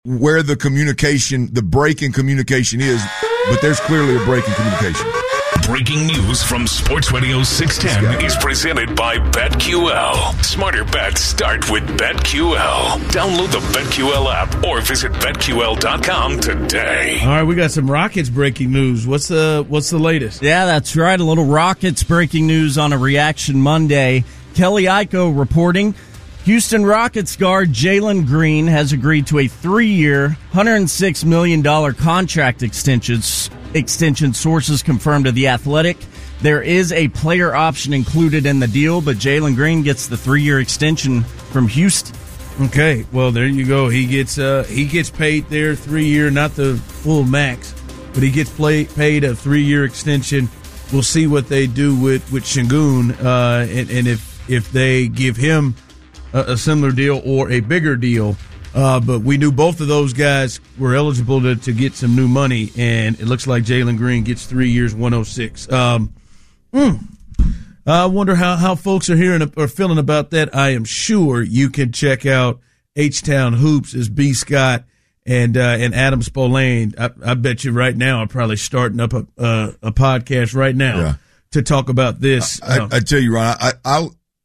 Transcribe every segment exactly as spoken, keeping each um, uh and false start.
where the communication, the break in communication is, but there's clearly a break in communication. Breaking news from Sports Radio six ten is presented by BetQL. Smarter bets start with BetQL. Download the BetQL app or visit Bet Q L dot com today. All right, we got some Rockets breaking news. What's the what's the latest? Yeah, that's right. A little Rockets breaking news on a Reaction Monday. Kelly Iko reporting. Houston Rockets guard Jalen Green has agreed to a three-year, one hundred six million dollars contract extension. Extension sources confirmed to The Athletic. There is a player option included in the deal, but Jalen Green gets the three-year extension from Houston. Okay, well there you go. He gets uh, he gets paid there three-year, not the full max, but he gets play, paid a three-year extension. We'll see what they do with with Şengün, uh, and, and if if they give him a, a similar deal or a bigger deal. Uh, but we knew both of those guys were eligible to, to get some new money, and it looks like Jalen Green gets three years, one hundred six. Um, mm, I wonder how, how folks are hearing or feeling about that. I am sure you can check out H-Town Hoops as B. Scott and uh, and Adam Spolane. I, I bet you right now I'm probably starting up a uh, a podcast right now yeah. to talk about this. I, I, I tell you, Ron, I, I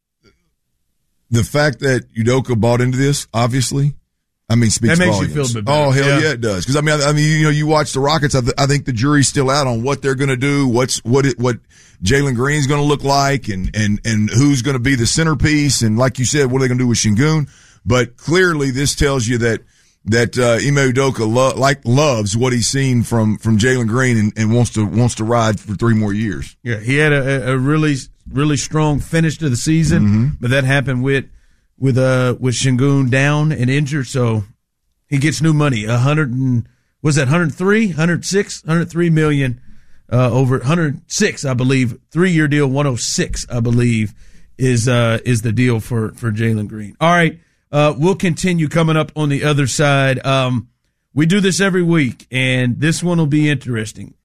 the fact that Udoka bought into this, obviously. I mean, speaks that makes volumes. You feel a bit better. Oh, hell yeah. yeah, it does. Because I mean, I, I mean, you know, you watch the Rockets. I, th- I think the jury's still out on what they're going to do, what's what it, what Jalen Green's going to look like, and and and who's going to be the centerpiece. And like you said, what are they going to do with Şengün? But clearly, this tells you that that uh, Ime Udoka lo- like loves what he's seen from from Jalen Green and, and wants to wants to ride for three more years. Yeah, he had a, a really really strong finish to the season, mm-hmm. but that happened with. With uh with Şengün down and injured, so he gets new money. A hundred and was that one hundred three, one hundred six, one hundred three million uh, over one hundred six, I believe. Three year deal, one hundred six, I believe, is uh is the deal for for Jalen Green. All right, uh, we'll continue coming up on the other side. Um, we do this every week, and this one will be interesting.